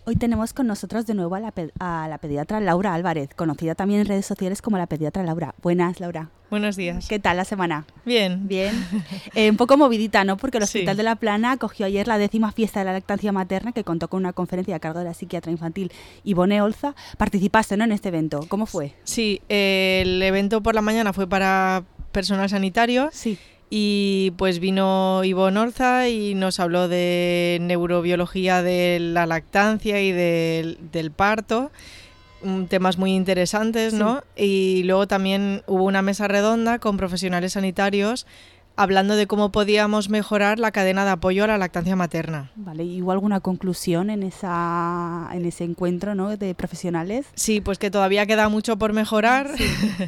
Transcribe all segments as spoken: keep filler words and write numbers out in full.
Hoy tenemos con nosotros de nuevo a la, pe- a la pediatra Laura Álvarez, conocida también en redes sociales como la pediatra Laura. Buenas, Laura. Buenos días. ¿Qué tal la semana? Bien. Bien. Eh, un poco movidita, ¿no? Porque el Hospital Sí. de La Plana acogió ayer la décima fiesta de la lactancia materna, que contó con una conferencia a cargo de la psiquiatra infantil Ivone Olza. Participaste, ¿no?, en este evento. ¿Cómo fue? Sí, eh, el evento por la mañana fue para personal sanitario. Sí. Y pues vino Ivone Olza y nos habló de neurobiología de la lactancia y del, del parto, temas muy interesantes, Sí. ¿no? Y luego también hubo una mesa redonda con profesionales sanitarios hablando de cómo podíamos mejorar la cadena de apoyo a la lactancia materna. Vale, ¿y hubo alguna conclusión en esa en ese encuentro, ¿no?, de profesionales? Sí, pues que todavía queda mucho por mejorar. Sí.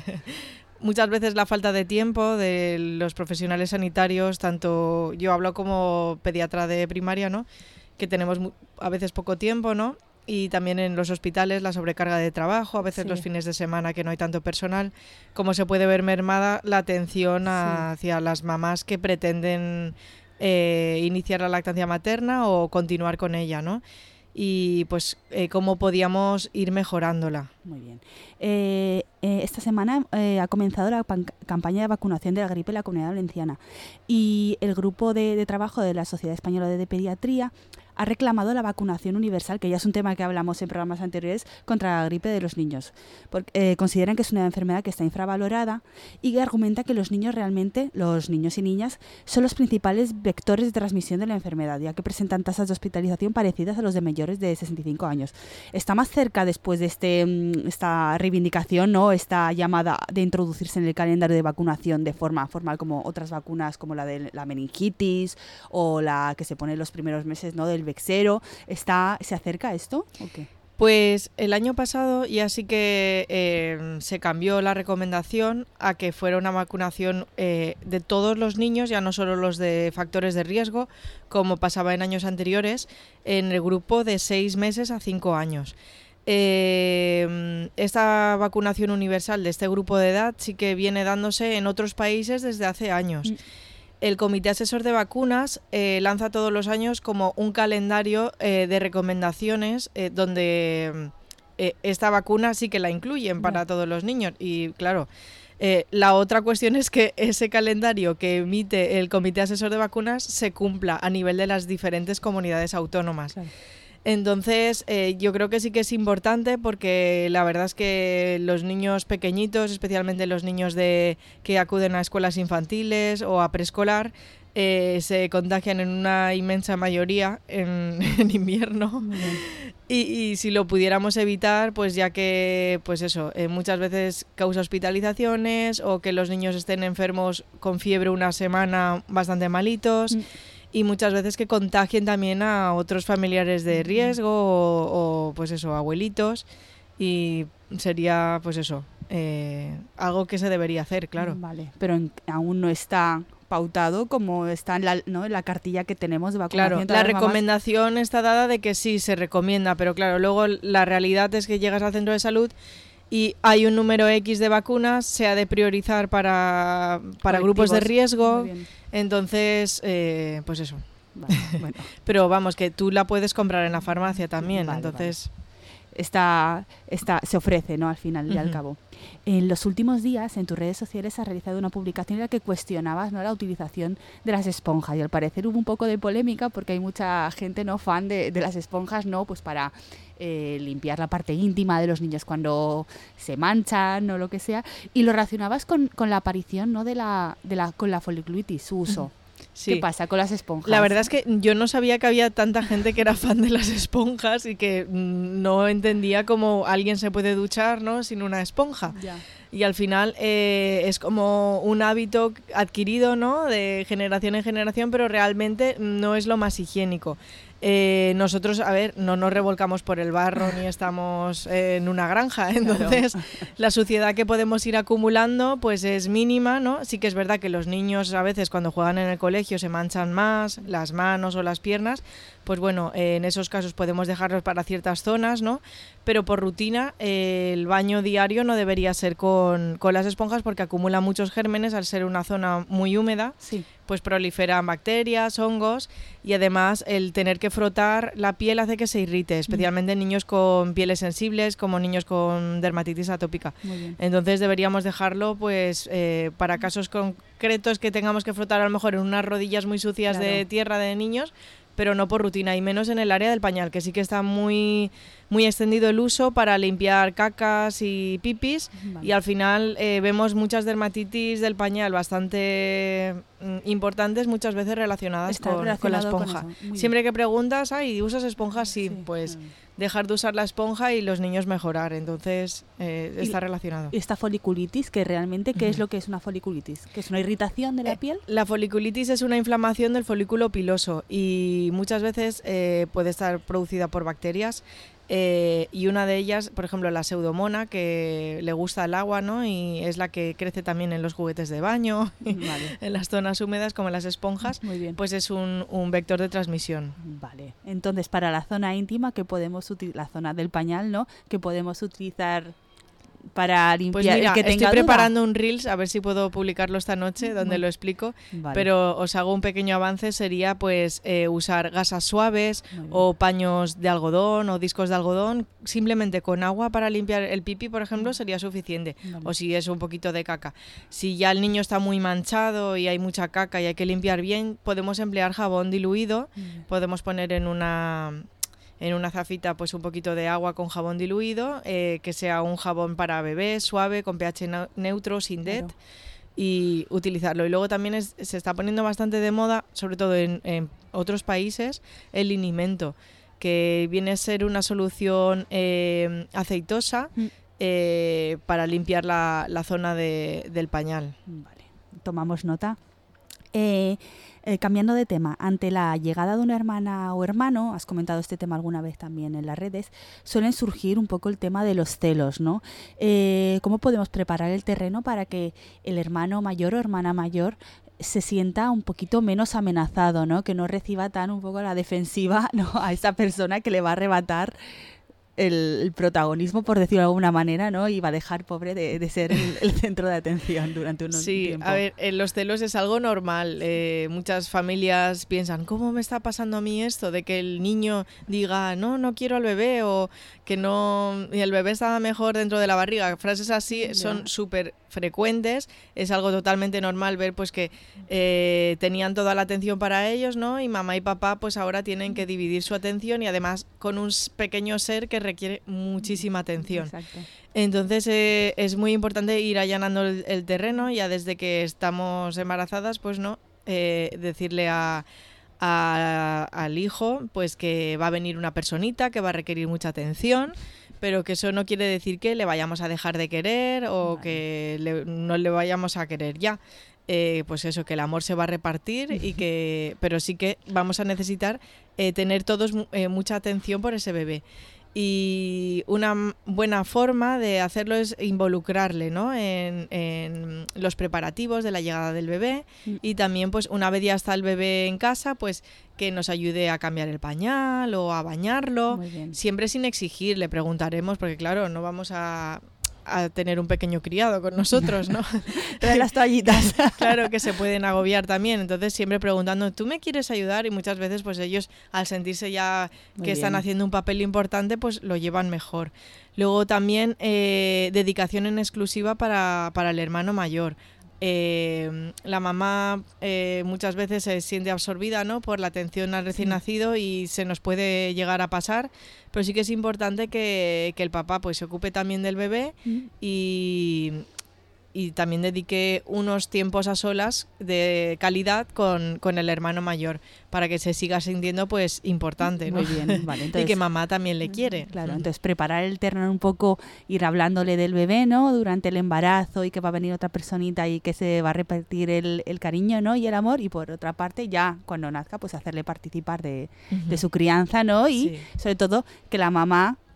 Muchas veces la falta de tiempo de los profesionales sanitarios, tanto yo hablo como pediatra de primaria, ¿no?, que tenemos a veces poco tiempo, ¿no?, y también en los hospitales la sobrecarga de trabajo, a veces Sí. los fines de semana que no hay tanto personal, cómo se puede ver mermada la atención a, Sí. hacia las mamás que pretenden eh, iniciar la lactancia materna o continuar con ella, ¿no? Y pues eh, cómo podíamos ir mejorándola. Muy bien. Eh, eh, esta semana eh, ha comenzado la pan- campaña de vacunación de la gripe en la Comunidad Valenciana y el grupo de, de trabajo de la Sociedad Española de Pediatría ha reclamado la vacunación universal, que ya es un tema que hablamos en programas anteriores, contra la gripe de los niños. Porque, eh, consideran que es una enfermedad que está infravalorada y que argumenta que los niños realmente, los niños y niñas, son los principales vectores de transmisión de la enfermedad, ya que presentan tasas de hospitalización parecidas a los de mayores de sesenta y cinco años. Está más cerca, después de este, esta reivindicación, ¿no?, esta llamada de introducirse en el calendario de vacunación de forma formal, como otras vacunas como la de la meningitis o la que se pone en los primeros meses, ¿no?, del vexero. ¿Está, ¿Se acerca a esto o qué? Pues el año pasado ya sí que eh, se cambió la recomendación a que fuera una vacunación eh, de todos los niños, ya no solo los de factores de riesgo, como pasaba en años anteriores, en el grupo de seis meses a cinco años. Eh, esta vacunación universal de este grupo de edad sí que viene dándose en otros países desde hace años. Mm. El Comité Asesor de Vacunas eh, lanza todos los años como un calendario eh, de recomendaciones eh, donde eh, esta vacuna sí que la incluyen para yeah. todos los niños. Y claro, eh, la otra cuestión es que ese calendario que emite el Comité Asesor de Vacunas se cumpla a nivel de las diferentes comunidades autónomas. Claro. Entonces, eh, yo creo que sí que es importante porque la verdad es que los niños pequeñitos, especialmente los niños de que acuden a escuelas infantiles o a preescolar, eh, se contagian en una inmensa mayoría en, en invierno. Y, y si lo pudiéramos evitar, pues ya que pues eso, eh, muchas veces causa hospitalizaciones o que los niños estén enfermos con fiebre una semana bastante malitos. Mm. Y muchas veces que contagien también a otros familiares de riesgo o, o pues eso, abuelitos, y sería pues eso, eh, algo que se debería hacer, claro. Vale, pero en, aún no está pautado como está en la, ¿no?, en la cartilla que tenemos de vacunación. Claro, la recomendación mamás... está dada de que sí se recomienda, pero claro, luego la realidad es que llegas al centro de salud y hay un número X de vacunas, se ha de priorizar para, para grupos de riesgo. Entonces, eh, pues eso. Vale, bueno. Pero vamos, que tú la puedes comprar en la farmacia también, vale, entonces... Vale. Está, está, se ofrece, ¿no?, al final y uh-huh. al cabo. En los últimos días, en tus redes sociales, has realizado una publicación en la que cuestionabas, ¿no?, la utilización de las esponjas. Y al parecer hubo un poco de polémica porque hay mucha gente, ¿no?, fan de, de las esponjas, ¿no?, pues para eh, limpiar la parte íntima de los niños cuando se manchan o lo que sea. Y lo relacionabas con, con la aparición, ¿no?, de la, de la, con la foliculitis, su uso. Uh-huh. Sí. ¿Qué pasa con las esponjas? La verdad es que yo no sabía que había tanta gente que era fan de las esponjas y que no entendía cómo alguien se puede duchar, ¿no?, sin una esponja. Ya. Y al final eh, es como un hábito adquirido, ¿no?, de generación en generación, pero realmente no es lo más higiénico. Eh, nosotros, a ver, no nos revolcamos por el barro ni estamos eh, en una granja, entonces claro. La suciedad que podemos ir acumulando pues es mínima, ¿no? Sí que es verdad que los niños a veces cuando juegan en el colegio se manchan más las manos o las piernas, pues bueno, eh, en esos casos podemos dejarlos para ciertas zonas, ¿no? Pero por rutina eh, el baño diario no debería ser con, con las esponjas porque acumula muchos gérmenes al ser una zona muy húmeda. Sí. Pues proliferan bacterias, hongos y además el tener que frotar la piel hace que se irrite, especialmente en niños con pieles sensibles como niños con dermatitis atópica. Muy bien. Entonces deberíamos dejarlo pues eh, para casos concretos que tengamos que frotar a lo mejor en unas rodillas muy sucias Claro. de tierra de niños, pero no por rutina y menos en el área del pañal, que sí que está muy, muy extendido el uso para limpiar cacas y pipis. Vale. Y al final eh, vemos muchas dermatitis del pañal bastante mm, importantes, muchas veces relacionadas con, con la esponja. Con Siempre que preguntas, ¿y usas esponjas? Sí, sí pues claro. Dejar de usar la esponja y los niños mejorar, entonces eh, está relacionado. ¿Y esta foliculitis, que realmente qué uh-huh. es lo que es una foliculitis? ¿Que es una irritación de la eh, piel? La foliculitis es una inflamación del folículo piloso y muchas veces eh, puede estar producida por bacterias. Eh, y una de ellas, por ejemplo, la pseudomona, que le gusta el agua, ¿no? Y es la que crece también en los juguetes de baño, vale. En las zonas húmedas como en las esponjas, muy bien. Pues es un, un vector de transmisión. Vale. Entonces, para la zona íntima, que podemos utilizar, la zona del pañal, ¿no? Que podemos utilizar para limpiar. Pues mira, el que tenga estoy duda. preparando un Reels, a ver si puedo publicarlo esta noche, donde vale. Lo explico, vale. Pero os hago un pequeño avance, sería pues eh, usar gasas suaves o paños de algodón o discos de algodón, simplemente con agua para limpiar el pipí, por ejemplo, sería suficiente, vale. O si es un poquito de caca. Si ya el niño está muy manchado y hay mucha caca y hay que limpiar bien, podemos emplear jabón diluido, vale. Podemos poner en una... en una zafita pues un poquito de agua con jabón diluido, eh, que sea un jabón para bebés, suave, con pH neutro, sin D E T, claro. Y utilizarlo. Y luego también es, se está poniendo bastante de moda, sobre todo en, en otros países, el linimento, que viene a ser una solución eh, aceitosa mm. eh, para limpiar la, la zona de, del pañal. Vale, tomamos nota. Eh, eh, cambiando de tema, ante la llegada de una hermana o hermano, has comentado este tema alguna vez también en las redes, suelen surgir un poco el tema de los celos, ¿no? Eh, ¿Cómo podemos preparar el terreno para que el hermano mayor o hermana mayor se sienta un poquito menos amenazado, ¿no? Que no reciba tan un poco a la defensiva, ¿no? A esa persona que le va a arrebatar El, el protagonismo, por decirlo de alguna manera, ¿no? Y va a dejar, pobre, de, de ser el, el centro de atención durante un sí, tiempo. Sí, a ver, eh, los celos es algo normal. Eh, muchas familias piensan, ¿cómo me está pasando a mí esto? De que el niño diga, no, no quiero al bebé, o que no, y el bebé estaba mejor dentro de la barriga. Frases así yeah. son súper frecuentes. Es algo totalmente normal ver pues que eh, tenían toda la atención para ellos, ¿no? Y mamá y papá pues ahora tienen que dividir su atención y además con un pequeño ser que requiere muchísima atención. Exacto. Entonces eh, es muy importante ir allanando el, el terreno ya desde que estamos embarazadas, pues no, eh, decirle a, a, al hijo pues que va a venir una personita que va a requerir mucha atención, pero que eso no quiere decir que le vayamos a dejar de querer o vale. que le, no le vayamos a querer ya. Eh, pues eso, que el amor se va a repartir y que, pero sí que vamos a necesitar eh, tener todos eh, mucha atención por ese bebé. Y una buena forma de hacerlo es involucrarle, ¿no? en, en los preparativos de la llegada del bebé y también pues una vez ya está el bebé en casa, pues que nos ayude a cambiar el pañal o a bañarlo, siempre sin exigir, le preguntaremos porque claro, no vamos a... a tener un pequeño criado con nosotros, ¿no? Trae las toallitas. Claro que se pueden agobiar también, entonces siempre preguntando, ¿tú me quieres ayudar? Y muchas veces pues ellos al sentirse ya Muy que bien. Están haciendo un papel importante pues lo llevan mejor. Luego también eh, dedicación en exclusiva para, para el hermano mayor. Eh, la mamá eh, muchas veces se siente absorbida, ¿no? Por la atención al recién sí. nacido y se nos puede llegar a pasar, pero sí que es importante que, que el papá pues se ocupe también del bebé mm. y, y también dedique unos tiempos a solas de calidad con, con el hermano mayor para que se siga sintiendo pues importante, ¿no? Muy bien, vale. Entonces, y que mamá también le quiere. Claro, entonces preparar el terreno un poco, ir hablándole del bebé, ¿no? Durante el embarazo y que va a venir otra personita y que se va a repartir el, el cariño, ¿no? Y el amor, y por otra parte ya cuando nazca pues hacerle participar de, uh-huh. de su crianza, ¿no? Y sí. sobre todo que la mamá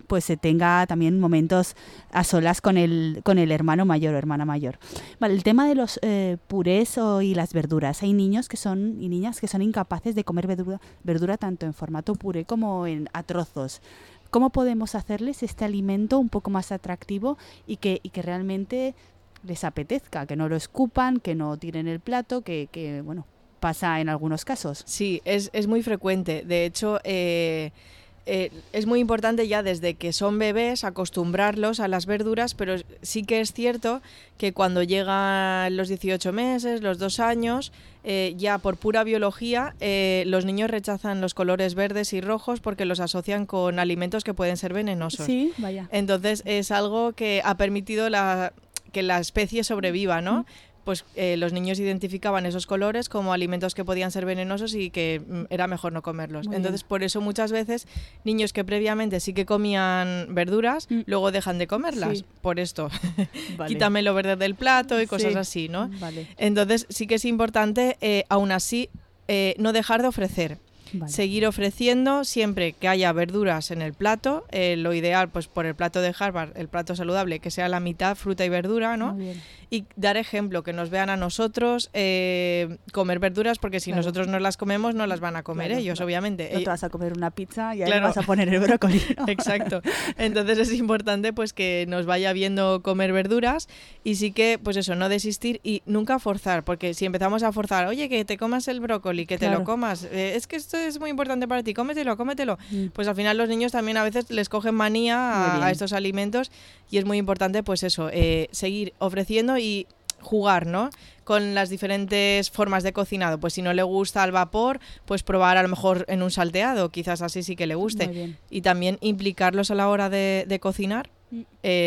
pues se tenga también momentos a solas con el, con el hermano mayor o hermana mayor. Vale, el tema de los eh, purés o, y las verduras. Hay niños que son y niñas que son incapaces de comer verdura, verdura tanto en formato puré como en, a trozos. ¿Cómo podemos hacerles este alimento un poco más atractivo y que, y que realmente les apetezca? Que no lo escupan, que no tiren el plato, que, que bueno, pasa en algunos casos. Sí, es, es muy frecuente. De hecho, eh, eh, es muy importante ya desde que son bebés acostumbrarlos a las verduras, pero sí que es cierto que cuando llegan los dieciocho meses, los dos años, eh, ya por pura biología, eh, los niños rechazan los colores verdes y rojos porque los asocian con alimentos que pueden ser venenosos. Sí, vaya. Entonces es algo que ha permitido la, que la especie sobreviva, ¿no? Mm. Pues eh, los niños identificaban esos colores como alimentos que podían ser venenosos y que mm, era mejor no comerlos. Muy Entonces, bien. Por eso muchas veces niños que previamente sí que comían verduras, mm. luego dejan de comerlas, sí. por esto. Vale. Quítame lo verde del plato y cosas sí. así, ¿no? Vale. Entonces, sí que es importante, eh, aún así, eh, no dejar de ofrecer. Vale. Seguir ofreciendo siempre que haya verduras en el plato, eh, lo ideal, pues por el plato de Harvard, el plato saludable, que sea la mitad fruta y verdura, ¿no? Muy bien. Y dar ejemplo, que nos vean a nosotros eh, comer verduras, porque si claro. nosotros no las comemos, no las van a comer claro, ellos, claro. obviamente. No te vas a comer una pizza y ahí claro. vas a poner el brócoli, ¿no? Exacto. Entonces es importante pues que nos vaya viendo comer verduras y sí que, pues eso, no desistir y nunca forzar, porque si empezamos a forzar, oye, que te comas el brócoli, que claro. te lo comas, eh, es que esto es muy importante para ti, cómetelo, cómetelo. Mm. Pues al final los niños también a veces les cogen manía a, a estos alimentos y es muy importante, pues eso, eh, seguir ofreciendo y jugar, ¿no? Con las diferentes formas de cocinado. Pues si no le gusta al vapor, pues probar a lo mejor en un salteado, quizás así sí que le guste. Y también implicarlos a la hora de, de cocinar. Mm.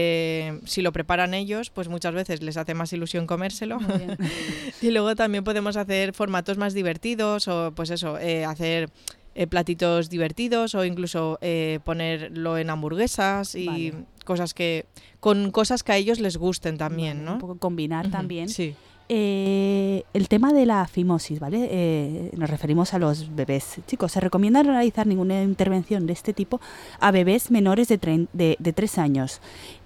Eh, si lo preparan ellos, pues muchas veces les hace más ilusión comérselo. Y luego también podemos hacer formatos más divertidos o pues eso, eh, hacer eh, platitos divertidos o incluso eh, ponerlo en hamburguesas y vale. cosas que con cosas que a ellos les gusten también, vale, ¿no? Un poco combinar uh-huh. también. Sí. Eh, el tema de la fimosis, ¿vale? Eh, nos referimos a los bebés. Chicos, se recomienda no realizar ninguna intervención de este tipo a bebés menores de, tre- de, de tres años.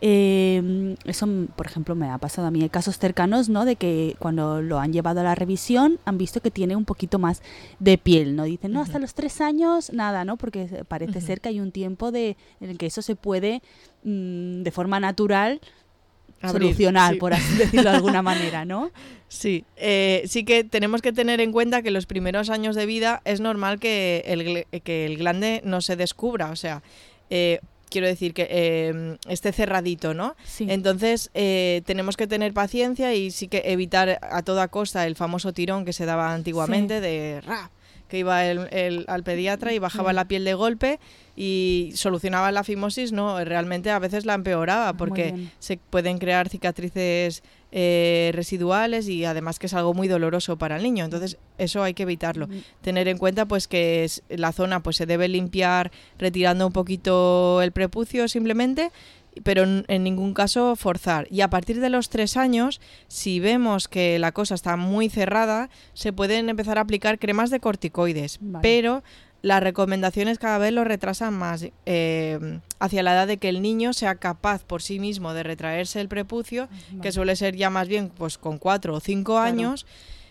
Eh, eso, por ejemplo, me ha pasado a mí. Hay casos cercanos, ¿no? De que cuando lo han llevado a la revisión han visto que tiene un poquito más de piel, ¿no? Dicen, no, uh-huh. hasta los tres años, nada, ¿no? Porque parece uh-huh. ser que hay un tiempo de, en el que eso se puede, mmm, de forma natural, Abrir, solucionar, sí. por así decirlo de alguna manera, ¿no? Sí, eh, sí que tenemos que tener en cuenta que los primeros años de vida es normal que el, que el glande no se descubra, o sea, eh, quiero decir que eh, esté cerradito, ¿no? Sí. Entonces eh, tenemos que tener paciencia y sí que evitar a toda costa el famoso tirón que se daba antiguamente sí. de ¡ra! Que iba el, el, al pediatra y bajaba sí. la piel de golpe y solucionaba la fimosis, no, realmente a veces la empeoraba porque se pueden crear cicatrices eh, residuales y además que es algo muy doloroso para el niño, entonces eso hay que evitarlo. Mm. Tener en cuenta pues que es, la zona pues se debe limpiar retirando un poquito el prepucio simplemente, pero en ningún caso forzar. Y a partir de los tres años, si vemos que la cosa está muy cerrada, se pueden empezar a aplicar cremas de corticoides, vale. pero las recomendaciones cada vez lo retrasan más eh, hacia la edad de que el niño sea capaz por sí mismo de retraerse el prepucio, vale. que suele ser ya más bien pues con cuatro o cinco claro. años,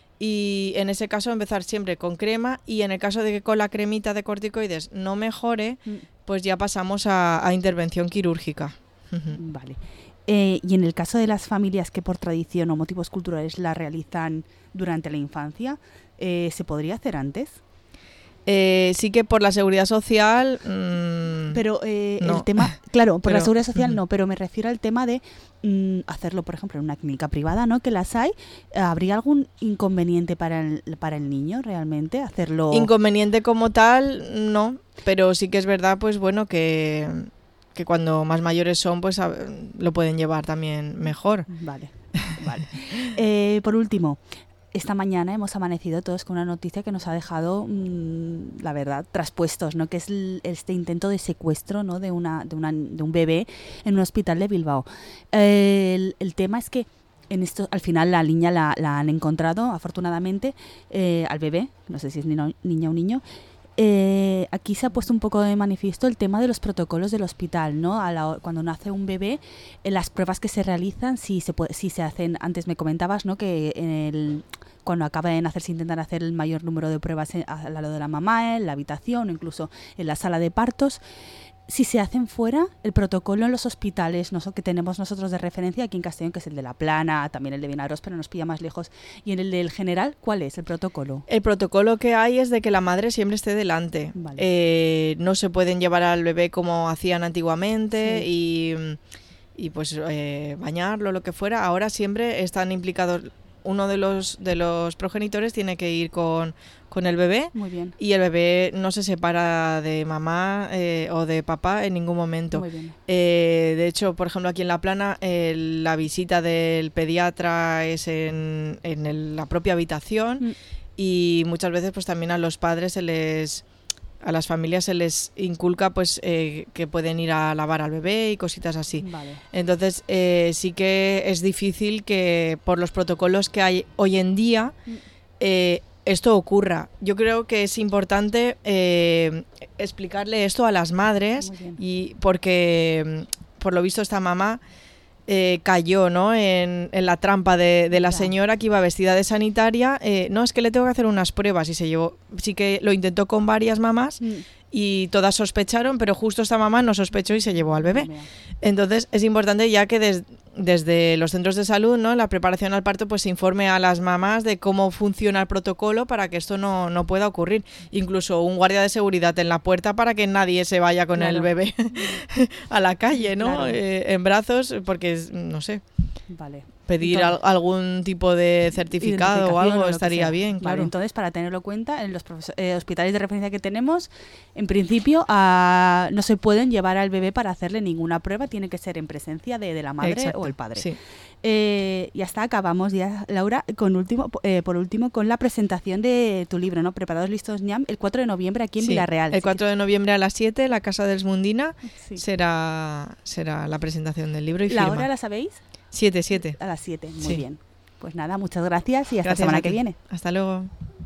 y en ese caso empezar siempre con crema, y en el caso de que con la cremita de corticoides no mejore, mm. pues ya pasamos a, a intervención quirúrgica. Vale. Eh, y en el caso de las familias que por tradición o motivos culturales la realizan durante la infancia, eh, ¿se podría hacer antes? Eh, sí que por la seguridad social mmm, pero eh, no. el tema, claro, por pero, la seguridad social uh-huh. no, pero me refiero al tema de mmm, hacerlo, por ejemplo, en una clínica privada, ¿no? Que las hay. ¿Habría algún inconveniente para el, para el niño realmente hacerlo? Inconveniente como tal, no, pero sí que es verdad, pues bueno, que que cuando más mayores son, pues a, lo pueden llevar también mejor. Vale, vale. Eh, por último, esta mañana hemos amanecido todos con una noticia que nos ha dejado, mmm, la verdad, traspuestos, ¿no? Que es el, este intento de secuestro, ¿no? de, una, de, una, de un bebé en un hospital de Bilbao. Eh, el, el tema es que en esto, al final la niña la, la han encontrado, afortunadamente, eh, al bebé, no sé si es niño, niña o niño, eh, aquí se ha puesto un poco de manifiesto el tema de los protocolos del hospital, ¿no? A la, cuando nace un bebé, eh, las pruebas que se realizan, si se, puede, si se hacen, antes me comentabas, ¿no? Que en el, cuando acaba de nacer se intentan hacer el mayor número de pruebas en, al lado de la mamá, en la habitación o incluso en la sala de partos. Si se hacen fuera, el protocolo en los hospitales, ¿no? que tenemos nosotros de referencia aquí en Castellón, que es el de La Plana, también el de Vinaròs, pero nos pilla más lejos, y en el del General, ¿cuál es el protocolo? El protocolo que hay es de que la madre siempre esté delante. Vale. Eh, no se pueden llevar al bebé como hacían antiguamente, sí. y, y pues eh, bañarlo, lo que fuera. Ahora siempre están implicados, uno de los, de los progenitores tiene que ir con... con el bebé. Muy bien. Y el bebé no se separa de mamá eh, o de papá en ningún momento. Muy bien. Eh, de hecho, por ejemplo, aquí en La Plana eh, la visita del pediatra es en, en el, la propia habitación mm. y muchas veces pues también a los padres se les... a las familias se les inculca pues eh, que pueden ir a lavar al bebé y cositas así. Vale. Entonces eh, sí que es difícil que por los protocolos que hay hoy en día eh, esto ocurra. Yo creo que es importante eh, explicarle esto a las madres y porque por lo visto esta mamá eh, cayó, ¿no? en, en la trampa de, de la señora que iba vestida de sanitaria. Eh, no, es que le tengo que hacer unas pruebas y se llevó. Sí que lo intentó con varias mamás mm. y todas sospecharon, pero justo esta mamá no sospechó y se llevó al bebé. Entonces es importante ya que des, desde los centros de salud, ¿no? La preparación al parto, pues se informe a las mamás de cómo funciona el protocolo para que esto no, no pueda ocurrir. Incluso un guardia de seguridad en la puerta para que nadie se vaya con claro. el bebé a la calle, ¿no? Claro. Eh, en brazos, porque, no sé, vale. pedir entonces, al, algún tipo de certificado o algo o estaría bien, claro. Vale, entonces, para tenerlo en cuenta, en los eh, hospitales de referencia que tenemos, en principio a, no se pueden llevar al bebé para hacerle ninguna prueba, tiene que ser en presencia de, de la madre Exacto. o el padre. Sí. Eh, y hasta acabamos ya, Laura, con último, eh, por último, con la presentación de tu libro, ¿no? Preparados, listos, ñam, el cuatro de noviembre aquí en sí, Vilarreal. El cuatro de noviembre a las siete, la Casa dels Mundina, sí. será, será la presentación del libro y ¿La firma. hora la sabéis? Siete, siete. A las siete, muy sí. bien. Pues nada, muchas gracias y hasta gracias la semana que viene. Hasta luego.